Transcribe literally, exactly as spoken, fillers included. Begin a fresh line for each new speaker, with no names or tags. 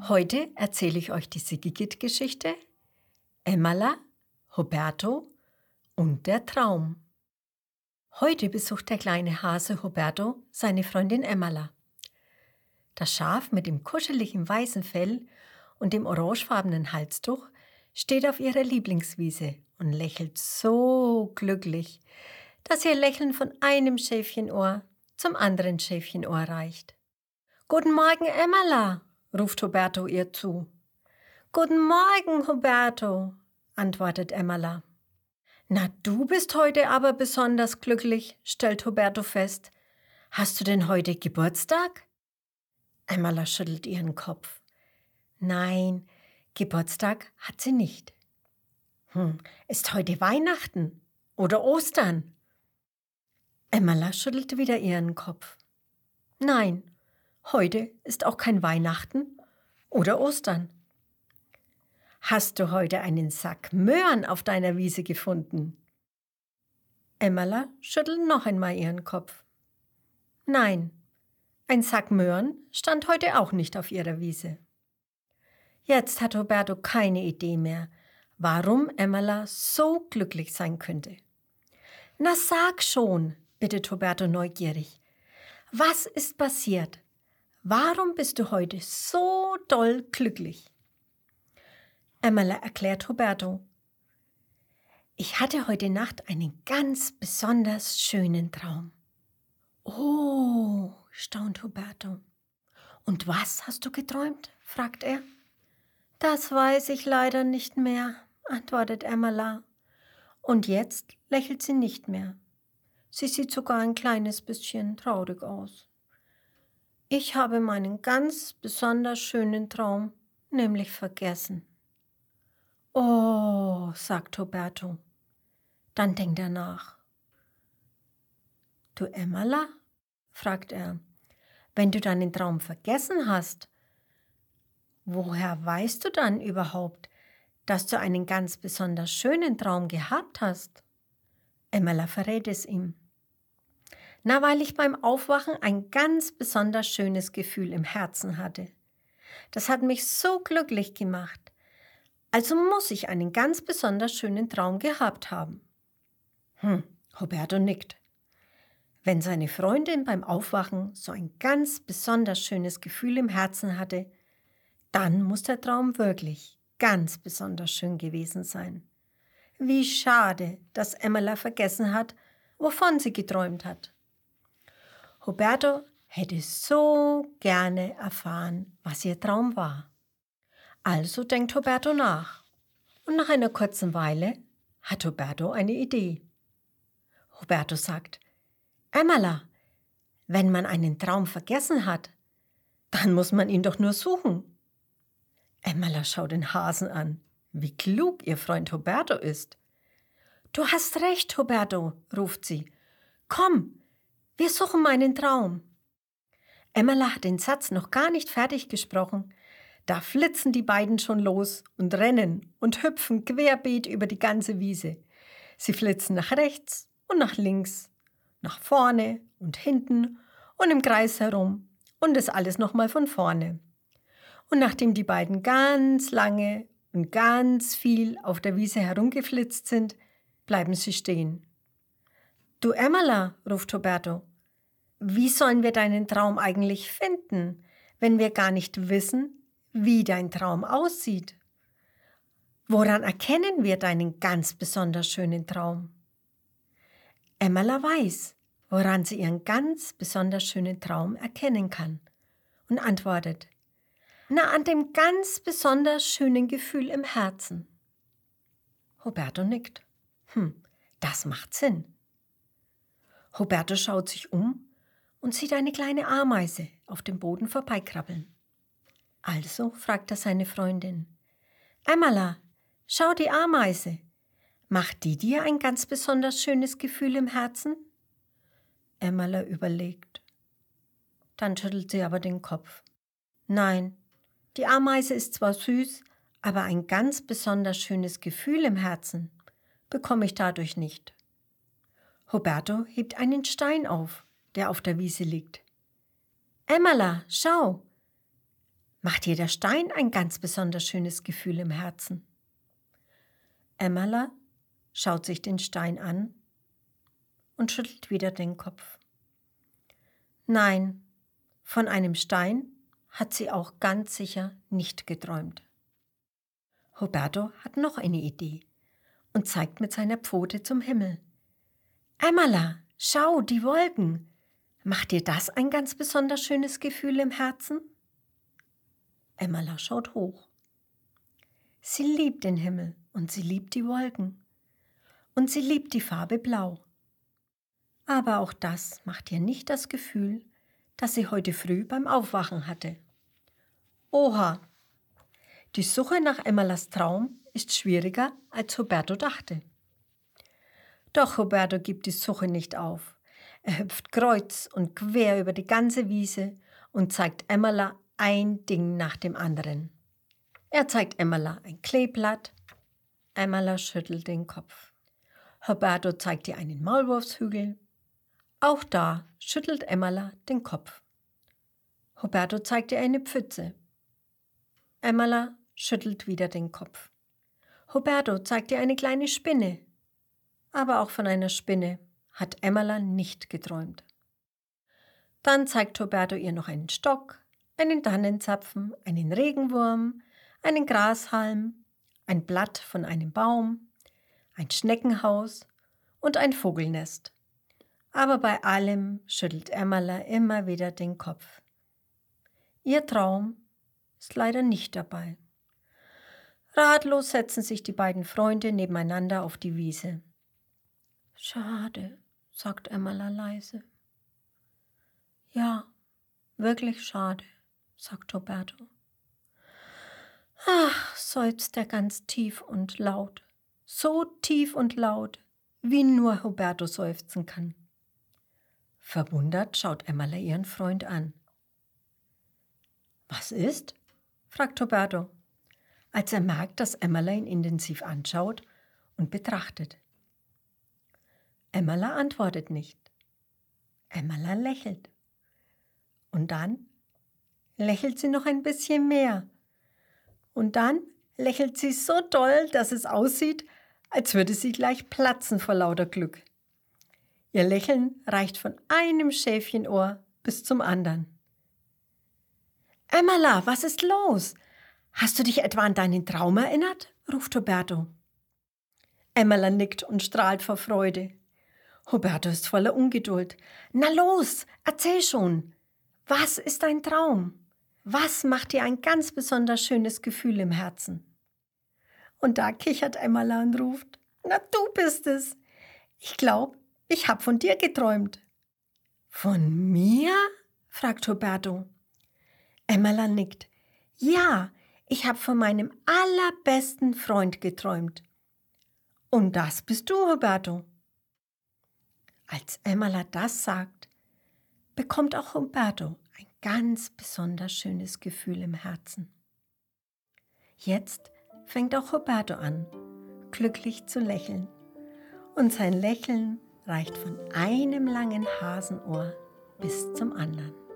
Heute erzähle ich euch die Sigigit-Geschichte, Emmala, Huberto und der Traum. Heute besucht der kleine Hase Huberto seine Freundin Emmala. Das Schaf mit dem kuscheligen weißen Fell und dem orangefarbenen Halstuch steht auf ihrer Lieblingswiese und lächelt so glücklich, dass ihr Lächeln von einem Schäfchenohr zum anderen Schäfchenohr reicht. »Guten Morgen, Emmala«, ruft Huberto ihr zu. »Guten Morgen, Huberto«, antwortet Emmala. »Na, du bist heute aber besonders glücklich«, stellt Huberto fest. »Hast du denn heute Geburtstag?« Emmala schüttelt ihren Kopf. »Nein, Geburtstag hat sie nicht.« »Hm, ist heute Weihnachten oder Ostern?« Emmala schüttelt wieder ihren Kopf. »Nein, heute ist auch kein Weihnachten oder Ostern.« »Hast du heute einen Sack Möhren auf deiner Wiese gefunden?« Emmala schüttelt noch einmal ihren Kopf. »Nein, ein Sack Möhren stand heute auch nicht auf ihrer Wiese.« Jetzt hat Huberto keine Idee mehr, warum Emmala so glücklich sein könnte. »Na, sag schon«, bittet Huberto neugierig. »Was ist passiert? Warum bist du heute so doll glücklich?« Emmala erklärt Huberto. »Ich hatte heute Nacht einen ganz besonders schönen Traum.« »Oh«, staunt Huberto. »Und was hast du geträumt?«, fragt er. »Das weiß ich leider nicht mehr«, antwortet Emmala. Und jetzt lächelt sie nicht mehr. Sie sieht sogar ein kleines bisschen traurig aus. »Ich habe meinen ganz besonders schönen Traum nämlich vergessen.« »Oh«, sagt Huberto. Dann denkt er nach. »Du Emmala«, fragt er, »wenn du deinen Traum vergessen hast, woher weißt du dann überhaupt, dass du einen ganz besonders schönen Traum gehabt hast?« Emmala verrät es ihm. »Na, weil ich beim Aufwachen ein ganz besonders schönes Gefühl im Herzen hatte. Das hat mich so glücklich gemacht. Also muss ich einen ganz besonders schönen Traum gehabt haben.« Hm, Huberto nickt. Wenn seine Freundin beim Aufwachen so ein ganz besonders schönes Gefühl im Herzen hatte, dann muss der Traum wirklich ganz besonders schön gewesen sein. Wie schade, dass Emmala vergessen hat, wovon sie geträumt hat. Huberto hätte so gerne erfahren, was ihr Traum war. Also denkt Huberto nach. Und nach einer kurzen Weile hat Huberto eine Idee. Huberto sagt, »Emmala, wenn man einen Traum vergessen hat, dann muss man ihn doch nur suchen.« Emmala schaut den Hasen an, wie klug ihr Freund Huberto ist. »Du hast recht, Huberto«, ruft sie. »Komm, wir suchen meinen Traum.« Emmala hat den Satz noch gar nicht fertig gesprochen. Da flitzen die beiden schon los und rennen und hüpfen querbeet über die ganze Wiese. Sie flitzen nach rechts und nach links, nach vorne und hinten und im Kreis herum und das alles nochmal von vorne. Und nachdem die beiden ganz lange und ganz viel auf der Wiese herumgeflitzt sind, bleiben sie stehen. »Du Emmala«, ruft Huberto, »wie sollen wir deinen Traum eigentlich finden, wenn wir gar nicht wissen, wie dein Traum aussieht? Woran erkennen wir deinen ganz besonders schönen Traum?« Emmala weiß, woran sie ihren ganz besonders schönen Traum erkennen kann und antwortet, »Na, an dem ganz besonders schönen Gefühl im Herzen.« Huberto nickt. »Hm, das macht Sinn.« Huberto schaut sich um und sieht eine kleine Ameise auf dem Boden vorbeikrabbeln. Also fragt er seine Freundin, »Emmala, schau die Ameise. Macht die dir ein ganz besonders schönes Gefühl im Herzen?« Emmala überlegt. Dann schüttelt sie aber den Kopf. »Nein, die Ameise ist zwar süß, aber ein ganz besonders schönes Gefühl im Herzen bekomme ich dadurch nicht.« Huberto hebt einen Stein auf, der auf der Wiese liegt. »Emmala, schau, macht dir der Stein ein ganz besonders schönes Gefühl im Herzen. Emmerla schaut sich den Stein an und schüttelt wieder den Kopf. Nein, von einem Stein hat sie auch ganz sicher nicht geträumt. Huberto hat noch eine Idee und zeigt mit seiner Pfote zum Himmel. Emmerla, schau, die Wolken. Macht dir das ein ganz besonders schönes Gefühl im Herzen? Emmerla schaut hoch. Sie liebt den Himmel und sie liebt die Wolken. Und sie liebt die Farbe Blau. Aber auch das macht ihr nicht das Gefühl, das sie heute früh beim Aufwachen hatte. Oha! Die Suche nach Emmerlas Traum ist schwieriger, als Huberto dachte. Doch Huberto gibt die Suche nicht auf. Er hüpft kreuz und quer über die ganze Wiese und zeigt Emmerla ein Ding nach dem anderen. Er zeigt Emmerla ein Kleeblatt. Emmerla schüttelt den Kopf. Huberto zeigt ihr einen Maulwurfshügel. Auch da schüttelt Emmerla den Kopf. Huberto zeigt ihr eine Pfütze. Emmerla schüttelt wieder den Kopf. Huberto zeigt ihr eine kleine Spinne. Aber auch von einer Spinne hat Emmerla nicht geträumt. Dann zeigt Huberto ihr noch einen Stock, einen Tannenzapfen, einen Regenwurm, einen Grashalm, ein Blatt von einem Baum, ein Schneckenhaus und ein Vogelnest. Aber bei allem schüttelt Emmerla immer wieder den Kopf. Ihr Traum ist leider nicht dabei. Ratlos setzen sich die beiden Freunde nebeneinander auf die Wiese. Schade, sagt Emmerla leise. Ja, wirklich schade, sagt Huberto. Ach, seufzt er ganz tief und laut, so tief und laut, wie nur Huberto seufzen kann. Verwundert schaut Emmerla ihren Freund an. Was ist? Fragt Huberto, als er merkt, dass Emmerla ihn intensiv anschaut und betrachtet. Emmerla antwortet nicht. Emmerla lächelt. Und dann lächelt sie noch ein bisschen mehr. Und dann lächelt sie so doll, dass es aussieht, als würde sie gleich platzen vor lauter Glück. Ihr Lächeln reicht von einem Schäfchenohr bis zum anderen. Emmerla, was ist los? Hast du dich etwa an deinen Traum erinnert? Ruft Huberto. Emmerla nickt und strahlt vor Freude. Huberto ist voller Ungeduld. Na los, erzähl schon. Was ist dein Traum? Was macht dir ein ganz besonders schönes Gefühl im Herzen? Und da kichert Emmerla und ruft, na du bist es. Ich glaube, ich habe von dir geträumt. Von mir? Fragt Huberto. Emmerla nickt. Ja, ich habe von meinem allerbesten Freund geträumt. Und das bist du, Huberto. Als Emmerla das sagt, bekommt auch Huberto ein ganz besonders schönes Gefühl im Herzen. Jetzt fängt auch Huberto an, glücklich zu lächeln. Und sein Lächeln reicht von einem langen Hasenohr bis zum anderen.